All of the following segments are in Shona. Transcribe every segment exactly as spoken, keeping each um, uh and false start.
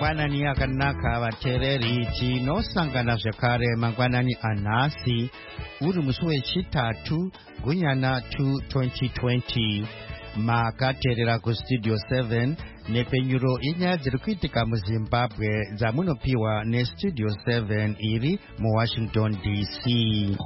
mangwanani akanaka vateereri tinosangana zvekare mangwanani anhasi uri musi wechitatu gunyana twenty twenty makateerera kustudio seven nepenyuro yenyaya dziri kuitika muzimbabwe dzamunopiwa nestudio seven iri muwashington D C.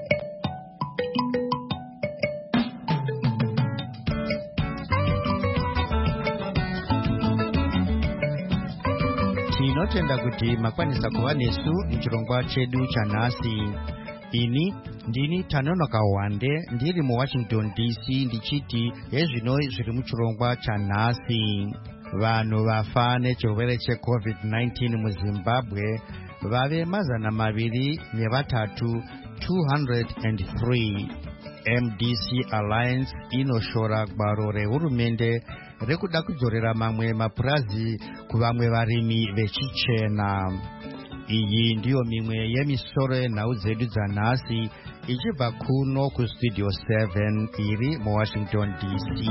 tinotenda kuti makwanisa kuva nesu muchirongwa chedu chanhasi. ini ndini Tanonoka Wande ndiri muwashington D C ndichiti hezvino zviri muchirongwa chanhasi. vanhu vafa nechirwere checovid nineteen muzimbabwe vave mazana maviri nevatatu two hundred three. M D C Alliance inoshora gwaro rehurumende rekuda kudzorera mamwe mapurazi kuvamwe varimi vechichena. iyi ndiyo mimwe yemisoro yenhau dzedu dzanhasi ichibva kuno kustudio seven iri muwashington D C.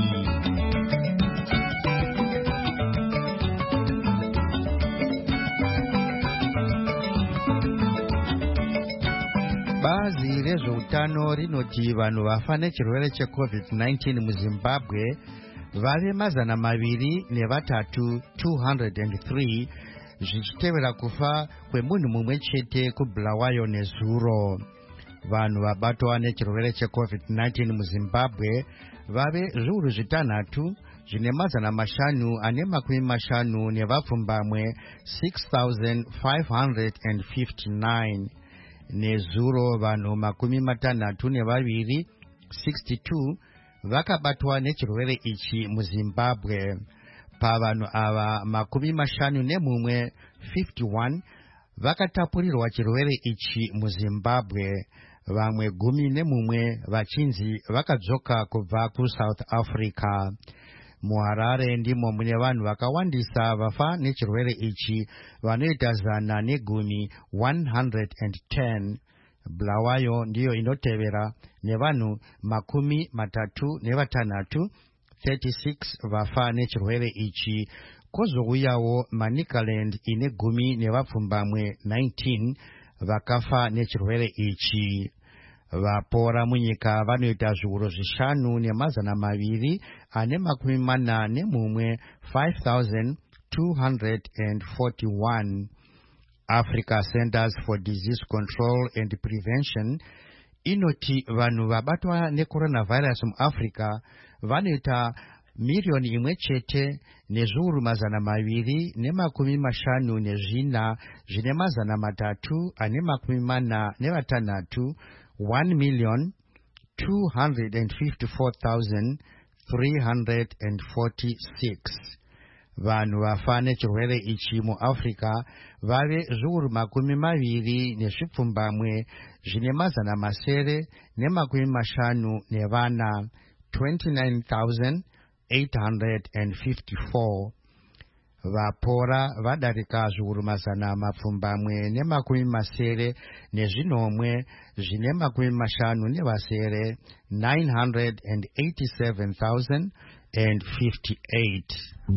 bazi rezveutano rinoti vanhu vafa nechirwere checovid nineteen muzimbabwe vave mazana maviri nevatatu two hundred three zvichitevera kufa kwemunhu mumwe chete kubulawayo nezuro. vanhu vabatwa nechirwere checovid nineteen muzimbabwe vave zviuru zvitanhatu zvine mazana mashanu ane makumi mashanu nevapfumbamwe six thousand five hundred fifty-nine. nezuro vanhu makumi matanhatu nevaviri sixty-two vakabatwa nechirwere ichi muzimbabwe. pavanhu ava makumi mashanu nemumwe fifty-one vakatapurirwa chirwere ichi muzimbabwe. vamwe gumi nemumwe vachinzi vakadzoka kubva kusouth africa. muharare ndimo mune vanhu vakawandisa vafa nechirwere ichi vanoita zana negumi one hundred ten. bulawayo ndiyo inotevera nevanhu makumi matatu nevatanhatu thirty-six vafa nechirwere ichi. kwozouyawo manicaland ine gumi nevapfumbamwe nineteen vakafa nechirwere ichi. vapora munyika vanoita zviuru zvishanu nemazana maviri ane makumi mana nemumwe five thousand two hundred forty-one. Africa Centers for Disease Control and Prevention inoti vanhu vabatwa necoronavirus muafrica vanoita miriyoni imwe chete nezviuru mazana maviri nemakumi mashanu nezvina zvine mazana matatu ane makumi mana nevatanhatu one million two hundred fifty-four thousand three hundred forty-six. vanhu vafa nechirwere ichi muafrica vave zviuru makumi maviri nezvipfumbamwe zvine mazana masere nemakumi mashanu nevana twenty-nine thousand eight hundred fifty-four. vapora vadarika zviuru mazana mapfumbamwe nemakumi masere nezvinomwe zvine makumi mashanu nevasere nine hundred eighty-seven thousand fifty-eight.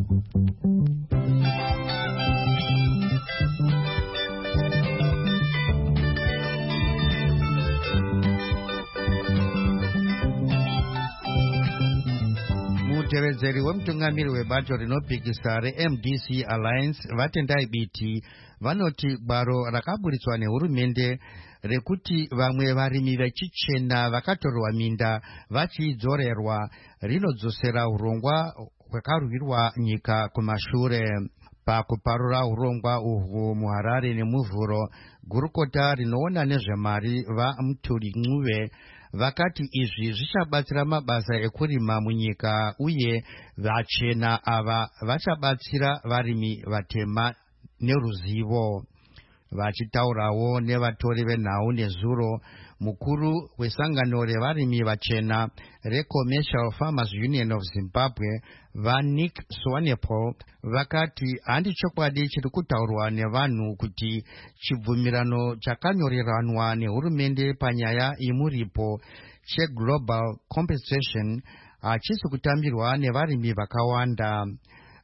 mutevedzeri wemutungamiri webato rinopikisa re-M D C Alliance vatendai biti vanoti gwaro rakaburitswa nehurumende rekuti vamwe varimi vechichena vakatorwa minda vachidzorerwa rinodzosera urongwa hwakarwirwa nyika kumashure. pakuparura urongwa uhwu muharare nemuvhuro gurukota rinoona nezvemari vaMuturi Ncube vakati izvi zvichabatsira mabasa ekurima munyika uye vachena ava vachabatsira varimi vatema neruzivo. vachitaurawo nevatori venhau nezuro mukuru wesangano revarimi vachena reCommercial Farmers Union of Zimbabwe vaNick Swanepoel vakati handi chokwadi chiri kutaurwa nevanhu kuti chibvumirano chakanyoreranwa nehurumende panyaya imuripo cheglobal compensation hachisi kutambirwa nevarimi vakawanda.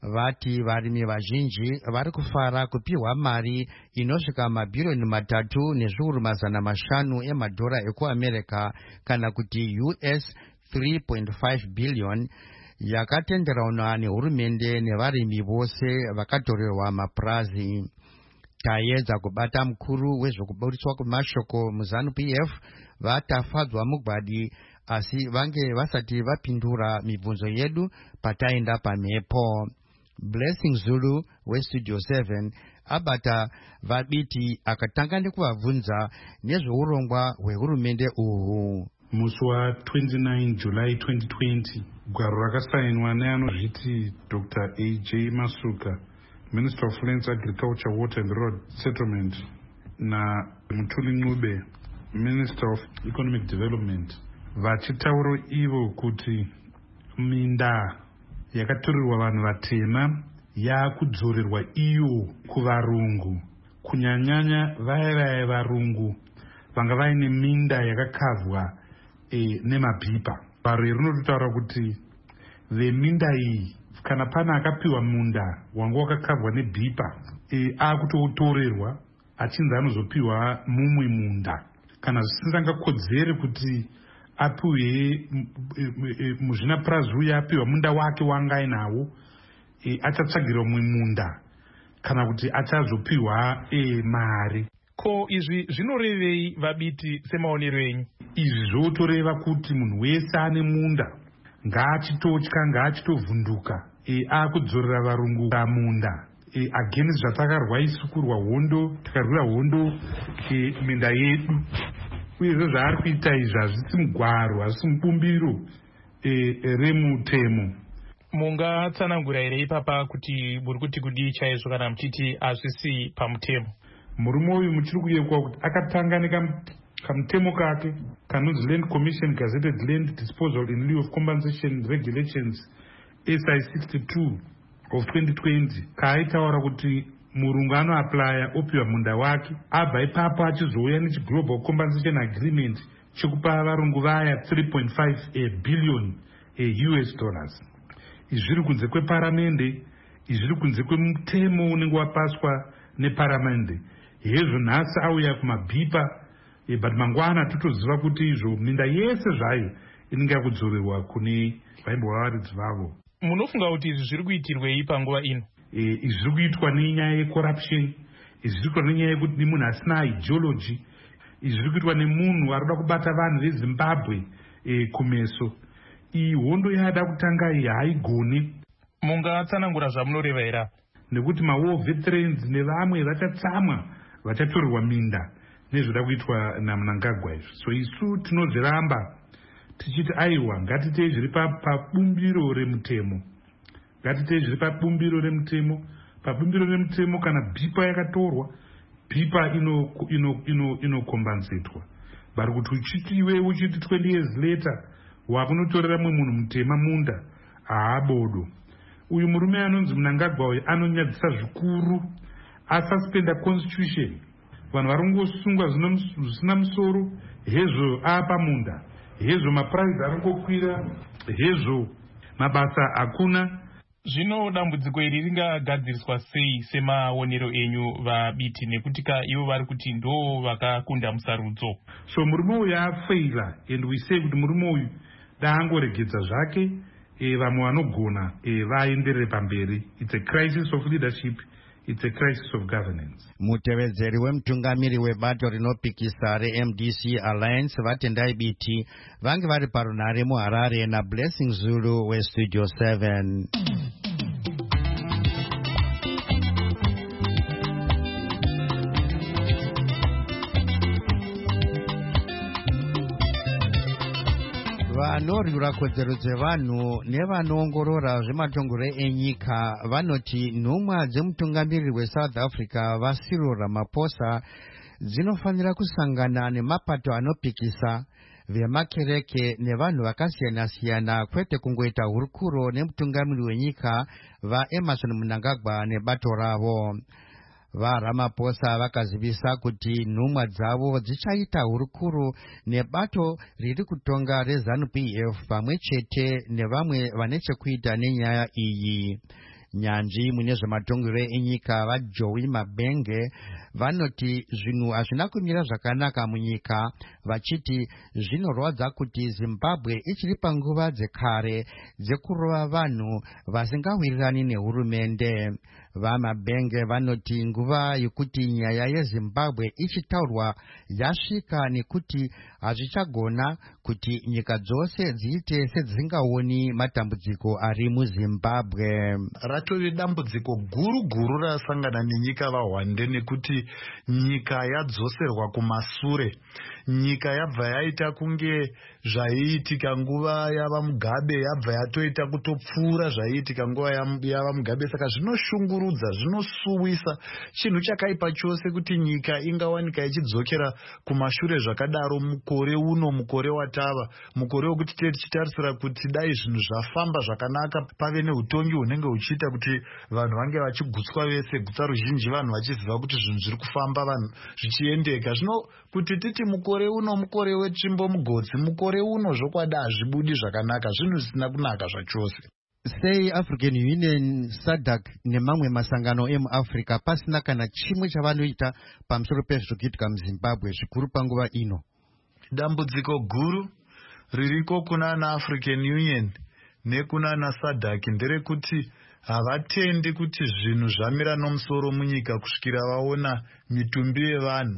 vati varimi vazhinji vari kufara kupiwa mari inosvika mabhirioni matatu nezviuru mazana mashanu emadhora ekuamerica kana kuti U S three point five billion yakatenderanwa nehurumende nevarimi vose vakatorerwa mapurazi. Taedza kubata mukuru wezvokuburitswa kwemashoko muZANU P F vatafadzwa mugwadi asi vange vasati vapindura mibvunzo yedu pataenda pamhepo. Blessing Zulu weStudio seven abata vabiti akatanga nekuvabvunza nezveurongwa hwehurumende uhu. Musi wa twenty-nine July twenty twenty gwaro rakasainwa neanozviti Doctor A J Masuka, Minister of Lands, Agriculture, Water and Road Settlement, na Mutuli Ncube, Minister of Economic Development, vachitaura ivo kuti minda yakaturirwa vanhu vatema yakudzorerwa iyo kuvarungu, kunyanyanya vaya vaya varungu vanga vaine minda yakakavwa e, nemabhipa. Baro rinotaura kuti veminda iyi kana pana akapiwa munda wanga wakakavwa nebhipa e, akutotorerwa achinzi anozopiwa mumwe munda kana zvisingakodzere kuti apiwe muzvina purazi uye apiwa munda wake wanga ainawo e, achatsvagirwa mumwe munda kana kuti achazopiwa e, mari. Ko izvi zvinorevei vabiti semaonero enyu? Izvi zvotoreva kuti munhu wese ane munda ngaachitotya ngaachitovhunduka e, akudzorera varungu pamunda e, against zvatakarwa isu kurwa hondo, tikarwira hondo e, minda yedu. Uyezve zvaari kuita izvi hazvisi mugwaro, hazvisi mubumbiro e, remutemo. Mungatsanangura here ipapa kuti muri kuti kudii chaizvo kana muchiti hazvisi pamutemo? Murume uyu muchiri kuyekwa kuti akatanga nekamutemo kake kanonzi Land Commission Gazetted Land Disposal in lieu of Compensation Regulations S I sixty-two of twenty twenty kaaitaura kuti murungu anoaplaya opiwa munda wake abva ipapo achizouya nechiglobal compensation agreement chekupa varungu vaya three point five billion U S dollars. Izvi zviri kunze kweparamende, izvi zviri kunze kwemutemo unenge wapaswa neparamende. Hezvo nhasi auya kumabhipa e, but mangwana totoziva kuti izvo minda yese zvayo inenge yakudzorerwa kune vaimbovavaridzi vavo. Munofunga kuti izvi zviri kuitirwei panguva ino? E, izvi zviri kuitwa nenyaya yecorruption, izvi zviri kuitwa nenyaya yekuti nemunhu asina ideology, izvi zviri kuitwa nemunhu arikuda kubata vanhu veZimbabwe e, kumeso. Iyi hondo yada kutanga iyi haigoni. Mungatsanangura zvamunoreva here? Nekuti mawar veterans nevamwe vachatsamwa vachatorerwa minda nezvoda kuitwa naMnangagwa izvi. So isu tinozviramba tichiti aiwa ngatitei zviri pabumbiro remutemo, ngatitei zviri pabumbiro remutemo. Pabumbiro remutemo kana bhipa yakatorwa, bhipa inokombansetwa. Bari kuti uchiti iwe uchiti twenty years later wakunotorera mumwe munhu mutema munda, haabodo. Uyu murume anonzi Mnangagwa uyu anonyadzisa zvikuru, asuspenda constitution. Vanhu varongosungwa zvisina musoro, hezvo apa munda, hezvo mapuraizi arangokwira, hezvo mabasa hakuna. Zvino dambudziko iri ringagadziriswa sei semaonero enyu vabiti, nekuti ka ivo vari kuti ndo vakakunda musarudzo? So murume uyu afeila, and we say kuti murume uyu daangoregedza zvake, e, vamwe vanogona e, vaenderere pamberi. It's a crisis of leadership, it's a crisis of governance. Mutevedzeri wemutungamiri webato rinopikisa reM D C Alliance vatendai biti vange vari parunhare muHarare na Blessing Zulu weStudio seven. Vanorwira kodzero dzevanhu nevanoongorora zvematongero enyika vanoti nhumwa dzemutungamiriri weSouth Africa vaCyril Ramaphosa dzinofanira kusangana nemapato anopikisa vemakereke nevanhu vakasiyana-siyana, kwete kungoita hurukuro nemutungamiriri wenyika vaEmmerson Mnangagwa nebato ravo. VaRamaphosa vakazivisa kuti nhumwa dzavo dzichaita hurukuro nebato riri kutonga reZANU P F pamwe chete nevamwe vane chekuita nenyaya iyi. nyanji mune zvematongero enyika vaJoey Mabenge vanoti zvinhu hazvina kumira zvakanaka munyika, vachiti zvinorwadza kuti Zimbabwe ichiri panguva dzekare dzekurova vanhu vasingawirirani nehurumende. VaMabenge vanoti nguva yokuti nyaya yeZimbabwe ichitaurwa yasvika, nekuti hazvichagona kuti nyika dzose dziite sedzingaoni matambudziko ari muZimbabwe. Ratove dambudziko guru guru rasangana nenyika vaHwande, nekuti nyika yadzoserwa kumasure. Nyika yabva yaita kunge zvaiitika nguva yava Mugabe, yabva yatoita kutopfuura zvaiitika nguva yava Mugabe. Saka zvinoshungurudza, zvinosuwisa, chinhu chakaipa chose kuti nyika ingawanika ichidzokera kumashure zvakadaro mukore uno, mukore watava, mukore wekuti tichitarisira kuti dai zvinhu zvafamba zvakanaka, pave neutongi hunenge huchiita kuti vanhu vange vachigutswa vese, gutsa ruzhinji vanhu vachiziva kuti zvinhu zviri kufamba, vanhu zvichiendeka. Zvino kuti titi mukore uno mukore wetsvimbo mugodzi, mukore uno zvokwada hazvibudi zvakanaka, zvinhu zvisina kunaka zvachose. Sei African Union, SADC nemamwe masangano emuAfrica pasina kana chimwe chavanoita pamusoro pezviri kuitika muZimbabwe zvikuru panguva ino? Dambudziko guru ririko kuna na African Union nekuna na SADC nderekuti havatendi kuti zvinhu zvamira nomusoro munyika kusvikira vaona mitumbi yevanhu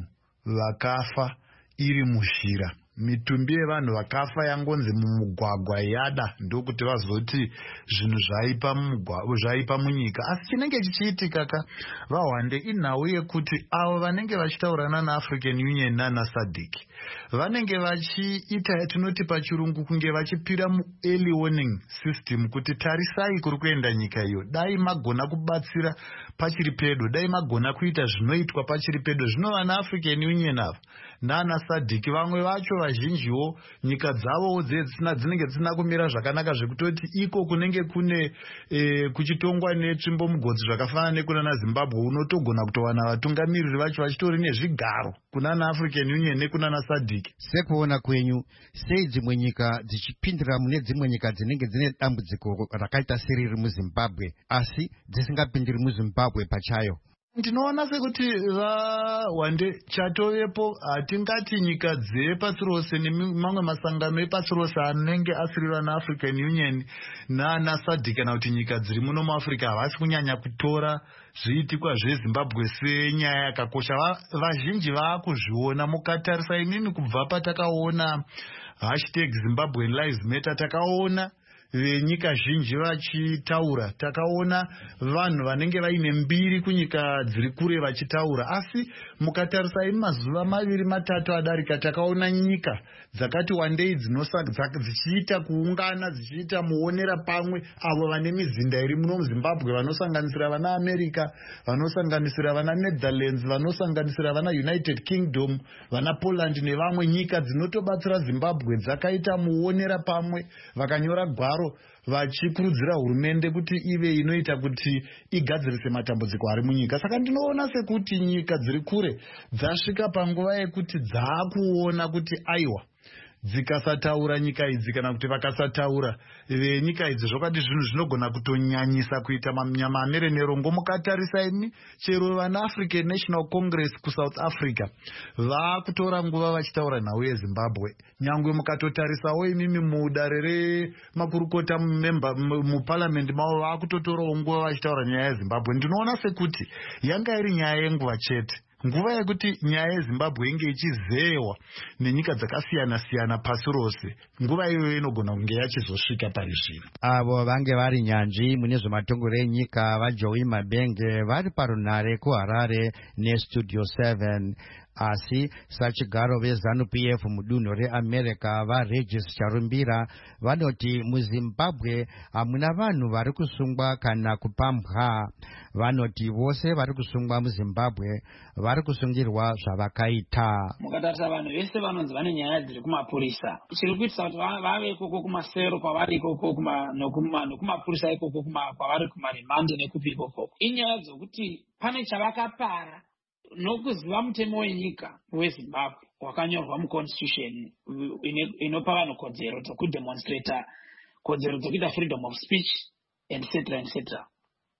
vakafa iri muzhira. Mitumbi yevanhu vakafa yangonzi mumugwagwa yada, ndokuti vazoti zvinhu zvaipa mumugwagwa zvaipa munyika. Asi chinenge chichiitika ka vaHwande inhau yekuti avo vanenge vachitaurana naAfrican Union nana SADC vanenge vachiita yatinoti pachirungu kunge vachipira mu early warning system, kuti tarisai kuri kuenda nyika iyo, dai magona kubatsira pachiri pedo, dai magona kuita zvinoitwa pachiri pedo. Zvino vana African Union ava nana SADC vamwe vacho vazhinjiwo nyika dzavo dzisina dzinenge dzisina kumira zvakanaka, zvekutoti iko kunenge kune e, kuchitongwa netsvimbo mugodzi zvakafanana nekuna naZimbabwe, unotogona kutowana vatungamiriri vacho vachitori nezvigaro kuna naAfrican Union nekuna naSADC. Sekuona kwenyu, sei dzimwe nyika dzichipindira mune dzimwe nyika dzinenge dzine dambudziko rakaita seriri muZimbabwe asi dzisingapindiri muZimbabwe pachayo? Ndinoona sekuti vaHwande chatovepo, hatingati nyika dzepasi rose nemamwe masangano epasi rose anenge asirira naAfrican Union nana SADC, kana kuti nyika dziri muno muAfrica havasi kunyanya kutora zviitikwa zveZimbabwe senyaya yakakosha. Vazhinji vaakuzviona. Mukatarisa inini kubva patakaona hashtag Zimbabwean Lives Matter, takaona venyika zhinji vachitaura, takaona vanhu vanenge vaine mbiri kunyika dziri kure vachitaura. Asi mukatarisa ini mazuva maviri matatu adarika, takaona nyika dzakati wandei dzichiita kuungana, dzichiita muonera pamwe avo vane mizinda iri muno muZimbabwe, vanosanganisira vana America, vanosanganisira vana Netherlands, vanosanganisira vana United Kingdom, vana Poland nevamwe nyika dzinotobatsira Zimbabwe dzakaita muonera pamwe, vakanyora gwaro vachikurudzira hurumende kuti ive inoita kuti igadzirise matambudziko ari munyika. Saka ndinoona sekuti nyika dziri kure dzasvika panguva yekuti dzaakuona kuti aiwa, dzikasataura nyika idzi kana kuti vakasataura venyika idzi zvokati zvinhu zvinogona kutonyanyisa kuita mamere nerongo. Mukatarisa ini chero vana African National Congress kuSouth Africa vaakutora nguva vachitaura nhau yeZimbabwe. Nyangwe mukatotarisawo imimi mudare remakurukota muparliament mavo vaakutotorawo nguva vachitaura nyaya yeZimbabwe. Ndinoona sekuti yanga iri nyaya yenguva chete, nguva yekuti nyaya yeZimbabwe inge ichizeewa nenyika dzakasiyana siyana pasi rose, nguva iyoyo inogona kunge yachizosvika pari zvino. Avo vange vari nyanzvi mune zvematongero enyika vaJoey Mabenge vari parunhare kuHarare neStudio seven. Asi sachigaro veZANU P F mudunhu reAmerica vaRegis Charumbira vanoti muZimbabwe hamuna vanhu vari kusungwa kana kupambwa. Vanoti vose vari kusungwa muZimbabwe vari kusungirwa zvavakaita. Mukatarisa vanhu vese vanonzi vane nyaya dziri kumapurisa, chiri kuitisa kuti vave ikoko kumasero kwavari ikoko nokumapurisa ikoko kwavari kumaremande nekupi ikoko, inyaya dzokuti pane chavakapara nokuziva mutemo wenyika weZimbabwe wakanyorwa muconstitution inopa vanhu kodzero dzekudemonstrata, kodzero dzekuita freedom of speech etc etc.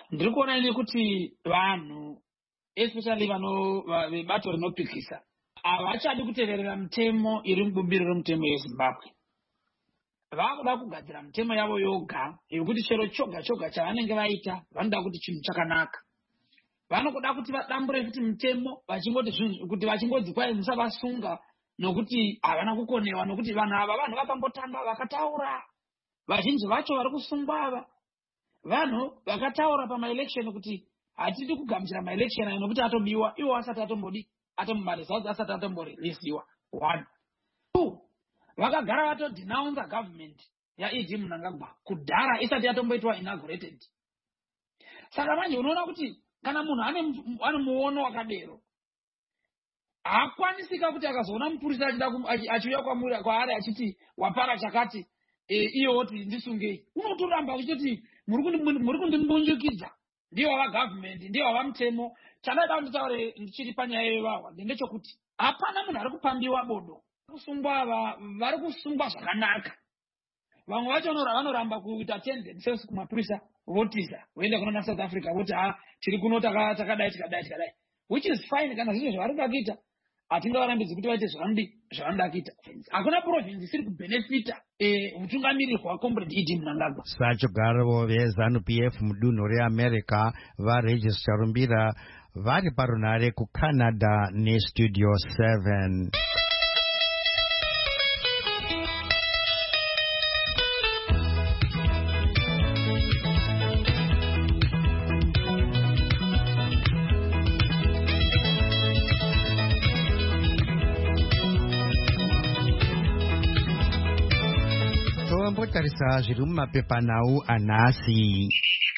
ndiri kuona ini kuti vanhu especially vano vebato rinopikisa havachadi kuteverera mitemo iri mubumbiro remutemo yezimbabwe. Vakuda kugadzira mitemo yavo yoga yekuti chero choga choga chavanenge vaita vanoda kuti chinhu chakanaka. Vanokuda kuti vadambure kuti mitemo vachingoti zvinhu kuti vachingodzi kwai musavasunga nokuti havana kukonewa nokuti vanhu ava vanhu vakambotanga vakataura. Vazhinji vacho vari kusungwa ava vanhu vakataura pamaelection kuti hatidi kugamuchira maelection ayo nokuti atobiwa iwo asati atombodi atomumaresults asati atomboreleasiwa. One. Two. Vakagara vatodenounce government yaED Mnangagwa kudhara isati yatomboitwa inaugurated. Saka manje unoona kuti kana munhu ane muono wakadero hakwanisika kuti akazoona mupurisa achida achiuya kwamuri kwaari achiti wapara chakati iyo woti ndisungei unotoramba achiti muri kundimbunjukidza ndiyo wa government ndiyo wa mutemo. Chandaida nditaure ndichiri panyaya yevawa ndechekuti hapana munhu ari kupambiwa bodo kusungwa vari kusungwa zvakanaka. Vamwe vacho vanoramba kuita tendencies kumapurisa votiza voenda kuna South Africa voti ha tiri kuno takadai tikadai tikadai, which is fine kana zvizvo zvavari kuda kuita. Hatingavarambidzi kuti vaite zvavanodi zvavanoda kuita. Hakuna province isiri kubenefita utungamiriri hwacomrade Edie Mnangagwa. Sachogaro veZANU P F mudunhu reAmerica vaRegis Charumbira vari parunare kuCanada neStudio seven. Tarisa zviri mumapepanhau anhasi.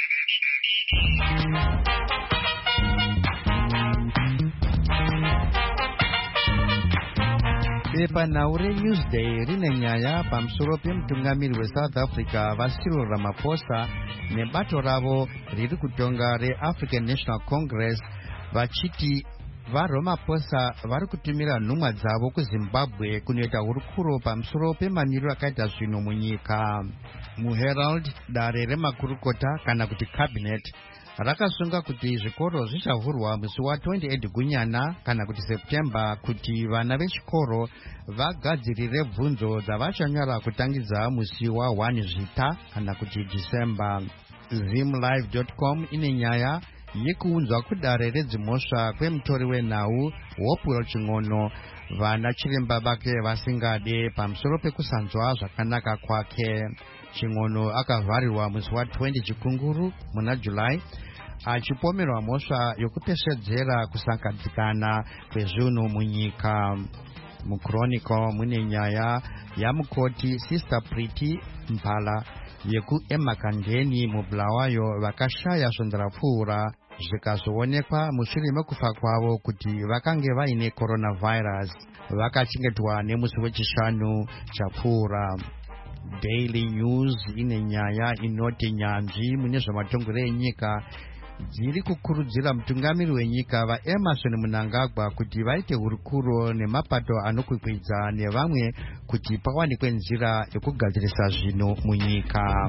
Pepanhau reNewsday rine nyaya pamusoro pemutungamiri weSouth Africa vaCyril Ramaphosa nebato ravo riri kutonga reAfrican National Congress vachiti vaRamaphosa vari kutumira nhumwa dzavo kuZimbabwe kunoita hurukuro pamusoro pemaniro akaita zvinhu munyika. MuHerald dare remakurukota kana kuti cabinet rakasunga kuti zvikoro zvichavhurwa musi wa28 Gunyana kana kuti September kuti vana vechikoro vagadzirire bvunzo dzavachanyora kutangidza musi wa1 Zvita kana kuti December. Zimlive dot com ine nyaya yekuunzwa kudare redzimhosva kwemutori wenhau Hopewell Ching'ono vana chiremba vake vasingade pamusoro pekusanzwa zvakanaka kwake. Ching'ono akavharirwa musi wa20 Chikunguru muna July achipomerwa mhosva yokupesedzera kusagadzikana kwezvinhu munyika. MuChronicle mune nyaya yamukoti Sister Priti Mphala yekuEmakandeni muBulawayo vakashaya zvondarapfuura zvikazoonekwa mushure mekufa kwavo kuti vakange vaine coronavirus vakachengetwa nemusi wechishanu chapfuura. Daily News ine nyaya inoti nyanzvi mune zvamatongero enyika dziri kukurudzira mutungamiri wenyika vaEmmerson Mnangagwa kuti vaite hurukuro nemapato anokwikwidza nevamwe kuti pawanikwe nzira yekugadzirisa zvinhu munyika.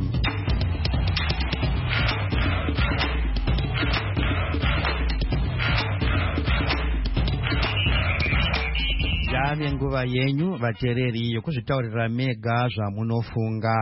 Yave nguva yenyu vateereri yokuzvitaurira mega zvamunofunga.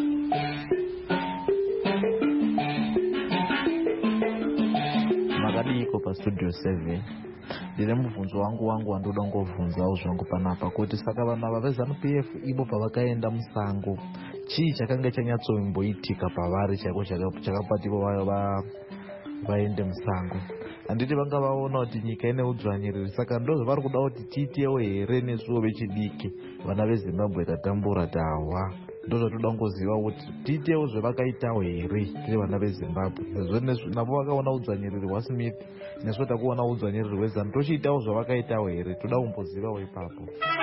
Makadiko pa Studio seven ndine mubvunzo wangu wangu wandoda ngovhunzawo zvangu panapa kuti saka vanhu ava veZANU P F ivo pavakaenda musango chii chakanga chanyatsomboitika pavari chaiko chakapati ivo vaende musango. Handiti vanga vaona kuti nyika ine udzvanyiriri saka ndozvavari kuda kuti tiitewo here nesuwo vechidiki vana veZimbabwe tatambura tahwa ndozvatoda ngoziva kuti tiitewo zvavakaitawo here tiri vana veZimbabwe navo vakaona udzvanyiriri hwaSmith nesu takuona udzvanyiriri hweZANU tochiitawo zvavakaitawo here toda kumbozivawo ipapo.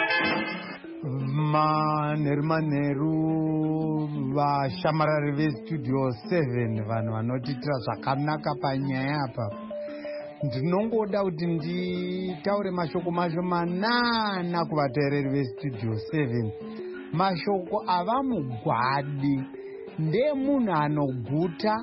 manheru manheru vashamarari veStudio seven vanhu vanotiitira zvakanaka panyaya apa. Ndinongoda kuti nditaure mashoko macho manana kuvateereri veStudio seven. Mashoko avamugwadi ndemunhu anoguta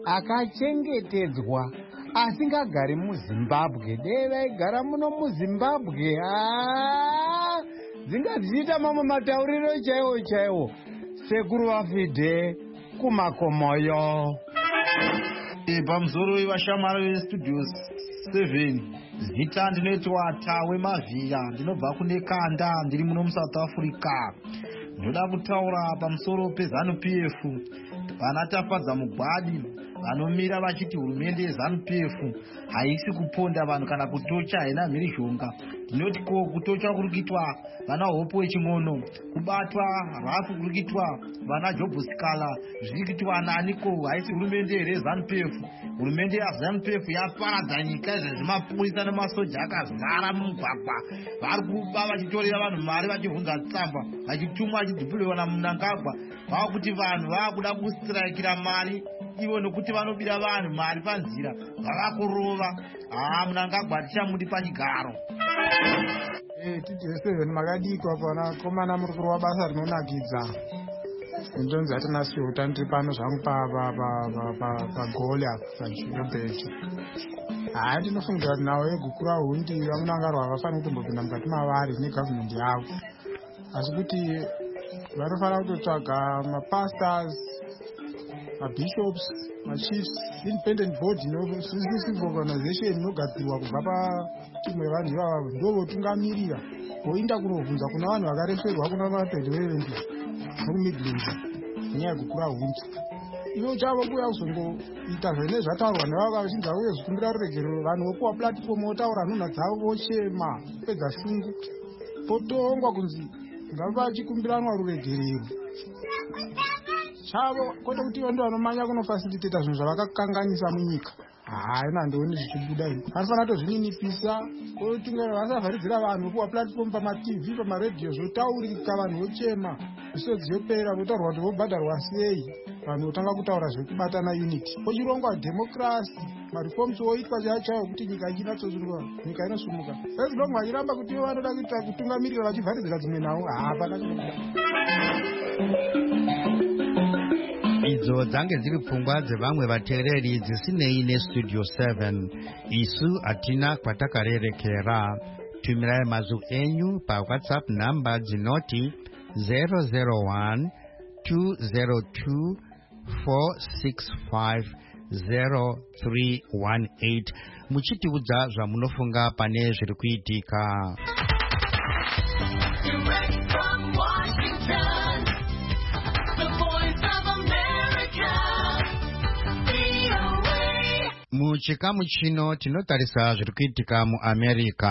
akachengetedzwa asingagari muZimbabwe. Dei vaigara muno muZimbabwe, haa dzinga dzichiita mamwe matauriro chaiwo chaiwo. Sekuru Vafidhe kumakomoyo. Pamusoro wevashamwari vestudio seven, zita ndinoitwa Tawe Mavhira, ndinobva kune Kanda, ndiri muno muSouth Africa. Ndoda kutaura pamusoro peZanu P F, vana Tafadza Mugwadi vanomira vachiti hurumende yeZanu P F haisi kuponda vanhu kana kutocha, haina mhirizhonga. Ndinoti ko kutocha kuri kuitwa vana Hope weching'ono, kubatwa Rafu kuri kuitwa vana Job Sikala, zviri kuitwa naniko? Haisi hurumende here yeZanu P F? Hurumende yaZanu P F yaparadza nyika, izvezvi mapurisa nemasoja akazara mumugwagwa, vari kuba vachitorera vanhu mari, vachivhunza tsamba, vachitumwa vachidhibhuriwa naMnangagwa. Vava kuti vanhu vava kuda kusiraikira mari ivo nokuti vanobira vanhu mari panzira, vava kurova. Haa, Mnangagwa tichamudi pachigaro. Studio seven makadikwa pana komana muri kurova basa rinonakidza. Ndonzi hatina siuta ndiri pano zvangu pagoli apa pachirobheki. Haa, ndinofungira kuti nawo egukura hundi vamunangarwa havafanira kutombopinda mukati mavari negavhmendi yavo, asi kuti vanofanira kutotsvaga mapastors, mabishops, machiefs, independent board, civil organization inogadzirwa kubva patimwe vanhu ivava, ndo votungamirira voinda kunovhunza kuna vanhu vakareferwa kuna mapereverendi nokumidlands nenyaya yekukura hundi. Ivo chavo kuya kuzongoita zvene zvataurwa nevava vachinzi vauye zvikumbira ruregerero, vanhu vopuwa platform votaura nhunha dzavo vochema kupedza shungu, potongwa kunzi ngava vachikumbiranwa ruregerero chavo, kwete kuti ivo ndo vanomanya kunofasititeta zvinhu zvavakakanganisa munyika. Haina ndooni zvichibuda ini, vanofanira tozvininipisa otunga vasavharidzira vanhu vopuwa platform pamaTV pamaredhiyo zvotaurika, vanhu vochema, misodzi yopera, votaurwa kuti vobhadharwa sei, vanhu votanga kutaura zvekubatana unity, pochirongwa democracy, mareforms oitwa chaiwo chaiwo kuti nyika ichinatsosunga, nyika inosumuka. As long vachiramba kuti ivo vanoda kuita kutungamirira vachivharidzira dzimwe nhau, hapana kunoda. Idzo dzange dziri pfungwa dzevamwe vateereri dzisinei neStudio seven. Isu hatina kwatakarerekera. Tumirai mazwi enyu paWhatsApp namba dzinoti zero zero one two zero two four six five zero three one eight muchitiudza zvamunofunga pane zviri kuitika. Muchikamu chino tinotarisa zviri kuitika muAmerica.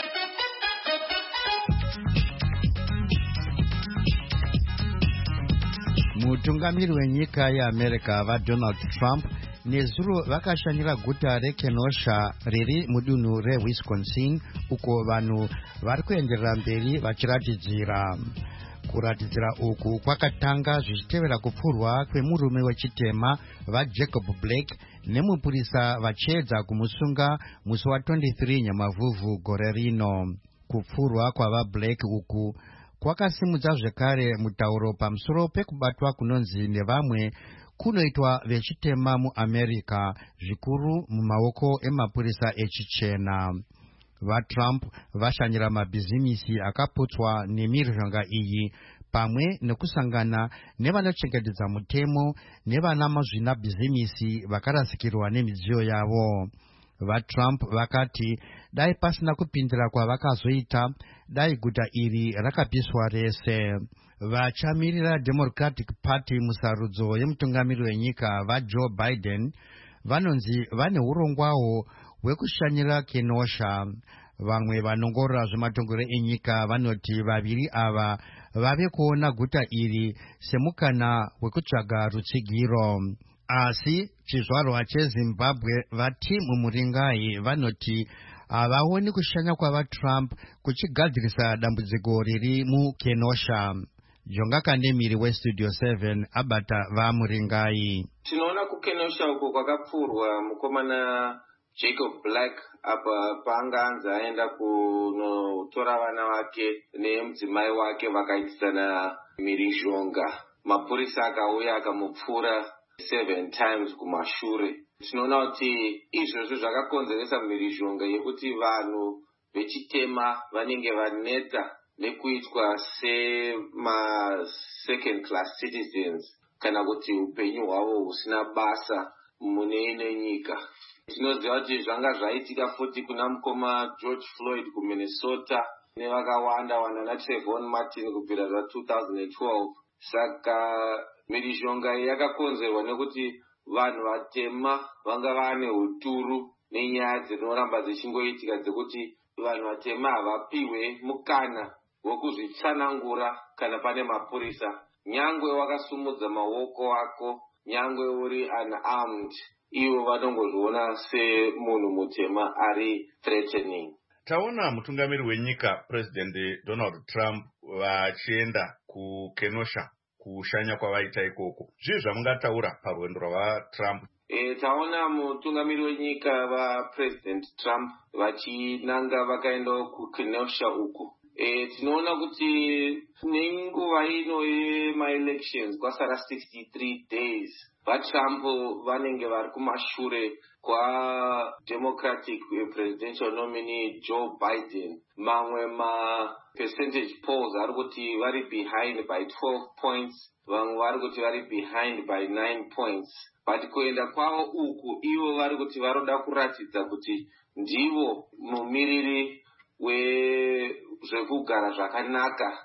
Mutungamiri wenyika yeAmerica vaDonald Trump nezuro vakashanyira guta reKenosha riri mudunhu reWisconsin, uko vanhu vari kuenderera mberi vachiratidzira. Kuratidzira uku kwakatanga zvichitevera kupfurwa kwemurume wechitema vaJacob Blake nemupurisa vachiedza kumusunga musi wa23 Nyamavhuvhu gore rino. Kupfurwa kwavaBlake uku kwakasimudza zvekare mutauro pamusoro pekubatwa kunonzi nevamwe kunoitwa vechitema muAmerica, zvikuru mumaoko emapurisa echichena. VaTrump vashanyira mabhizimisi akaputswa nemhirizhonga iyi pamwe nekusangana nevanochengetedza mutemo nevana mazvina bhizimisi vakarasikirwa nemidziyo yavo. VaTrump vakati dai pasina kupindira kwavakazoita, dai guta iri rakapiswa rese. Vachamirira Democratic Party musarudzo yemutungamiri wenyika vaJoe Biden vanonzi vane urongwawo hwekushanyira Kenosha. Vamwe vanongorora zvematongero enyika vanoti vaviri ava vave kuona guta iri semukana wekutsvaga rutsigiro. Asi chizvarwa cheZimbabwe vati mumuringai vanoti havaoni kushanya kwavaTrump kuchigadzirisa dambudziko riri muKenosha. Jonga Kandemiri weStudio seven abata vamuringai. Tinoona kuKenosha uko kwakapfurwa mukomana Jacob Black apa paanganza aenda kunotora vana vake nemudzimai wake vakaitisana mhirizhonga. Mapurisa akauya akamupfura seven times kumashure. Tinoona kuti izvozvo zvakakonzeresa mhirizhonga yekuti vanhu vechitema vanenge vaneta nekuitwa sema second class citizens kana kuti upenyu hwavo husina basa mune ine nyika. Tinoziva kuti zvanga zvaitika futi kuna mukoma George Floyd kuMinnesota nevakawanda wanana Trayvon Martin kubvira zva two thousand twelve. Saka mhirizhonga yakakonzerwa nekuti vanhu vatema vanga vane huturu nenyaya dzinoramba dzichingoitika dzekuti vanhu vatema havapiwe mukana wokuzvitsanangura kana pane mapurisa. Nyangwe wakasumudza maoko ako, nyangwe uri unarmed, ivo vanongozviona semunhu mutema ari threatening. Taona mutungamiri wenyika President Donald Trump vachienda kuKenosha kushanya kwavaita ikoko. Zvii zvamungataura parwendo rwaTrump? E, taona mutungamiri wenyika vaPresident Trump vachinanga vakaenda kuKenosha uko. E, tinoona kuti nenguva ino yema-elections kwasara sixty-three days vaTrump vanenge vari kumashure kwaDemocratic presidential nominee Joe Biden. Mamwe ma-percentage polls ari kuti vari behind by twelve points, vamwe vari kuti vari behind by nine points. But kuenda kwavo uku ivo vari kuti varoda kuratidza kuti ndivo mumiriri wezvekugara zvakanaka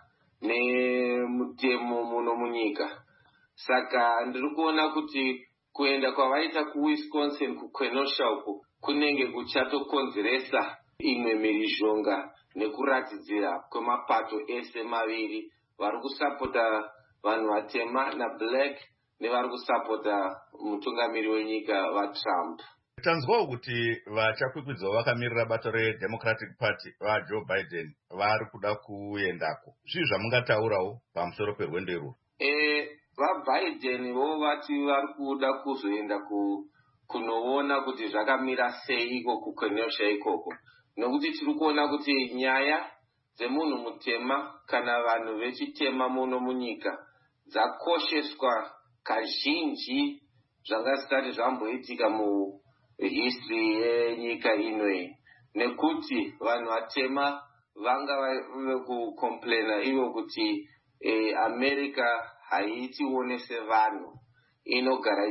nemutemo muno munyika. Saka ndiri kuona kuti kuenda kwavaita kuWisconsin kuKenosha uko kunenge kuchatokonzeresa imwe mhirizhonga nekuratidzira kwemapato ese maviri vari kusapota vanhu vatema naBlack nevari kusapota mutungamiri wenyika vaTrump. Tanzwawo kuti vachakwikwidzwa vakamirira bato reDemocratic Party vaJoe Biden vari kuda kuendako. Zvii zvamungataurawo pamusoro perwendo irwo? E, vaBiden vo vati vari kuda kuzoenda ku, kunoona kuti zvakamira sei iko kuKenosha ikoko. Nokuti tiri kuona kuti nyaya dzemunhu mutema kana vanhu vechitema muno munyika dzakosheswa kazhinji zvanga zvisati zvamboitika mu history yenyika inoi, nekuti vanhu vatema vanga vekucomplaina ivo kuti e, America haitione sevanhu, inogara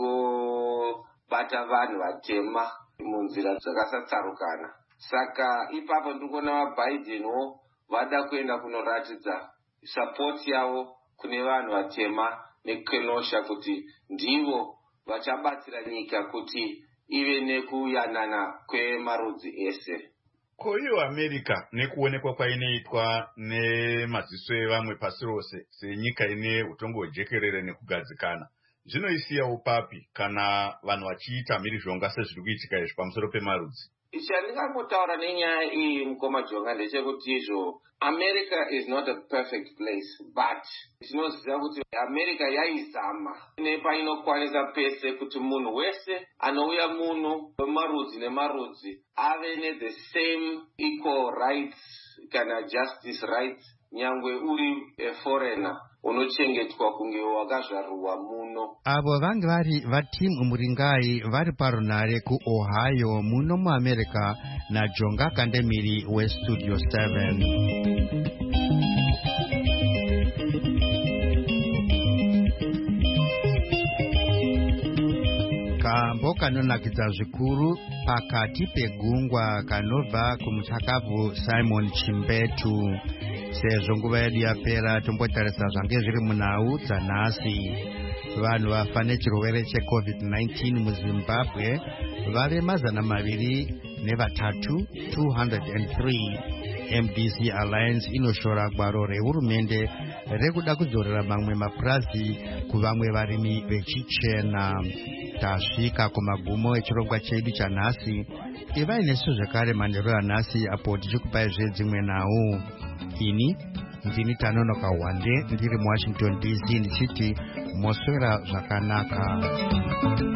ichingobata vanhu vatema munzira dzakasatsarukana. Saka ipapo ndikuona vaBidenwo vada kuenda kunoratidza support yavo kune vanhu vatema neKenosha kuti ndivo vachabatsira nyika kuti ive nekuyanana kwemarudzi ese. Ko iyo America nekuonekwa kwainoitwa nemaziso evamwe pasi rose senyika ine utongo hwejekerere nekugadzikana, zvinoisiyawo papi kana vanhu vachiita mhirizhonga sezviri kuitika izvi pamusoro pemarudzi? Chandingangotaura nenyaya iyi mukoma Jonga ndechekuti izvo America is not a perfect place, but tinoziva kuti America yaizama nepainokwanisa pese kuti munhu wese anouya muno wemarudzi nemarudzi ave ne the same equal rights kana justice rights, nyangwe uri a foreigner unochengetwa kunge wakazvaruwa muno. Avo vange vari vatimu muringai vari parunare kuOhio muno muAmerica naJonga Kandemiri weStudio seven. Kambo kanonakidza zvikuru pakati pegungwa kanobva kumutsakavu Simon Chimbetu. Sezvo nguva yedu yapera tombotarisa zvange zviri munhau dzanhasi. Vanhu vafa nechirwere cheCovid nineteen muZimbabwe vave mazana maviri nevatatu two hundred three. M D C Alliance inoshora gwaro rehurumende rekuda kudzorera mamwe mapurazi kuvamwe varimi vechichena. Tasvika kumagumo echirongwa chedu chanhasi. Ivai nesu zvekare manheru anhasi apo tichikupai zvedzimwe nhau. Ini ndini Tanonoka Wande ndiri muWashington D C ndichiti moswera zvakanaka.